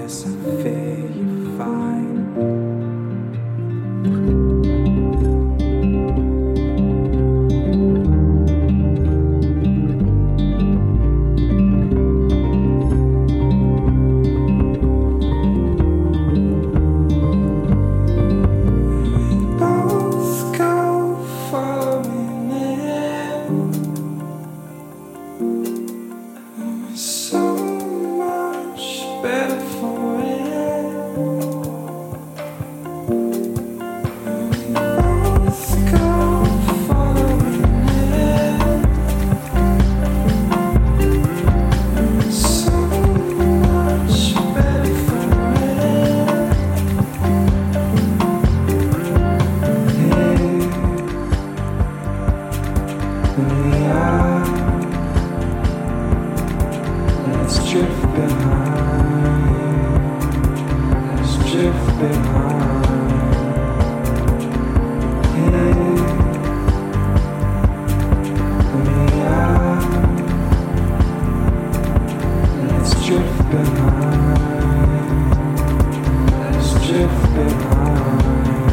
yes, I feel you fine. Both go falling in. So much better for it. Both go following it. So much better for it. Here we are. Let's drift behind. Let's drift behind. Here we are. Let's drift behind. Let's drift behind.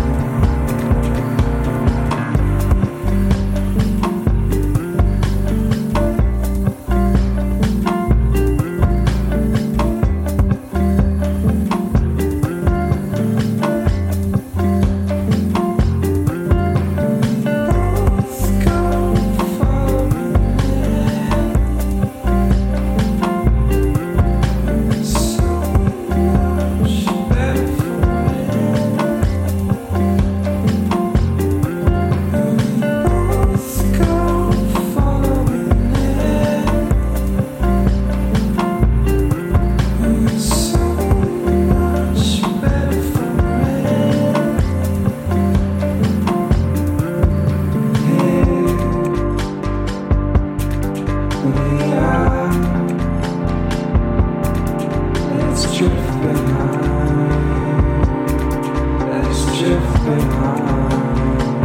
Let's drift behind. Let's drift behind.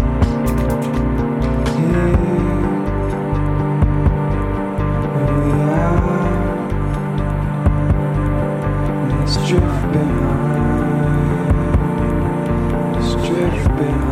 Here we are. Let's drift behind. Let's drift behind.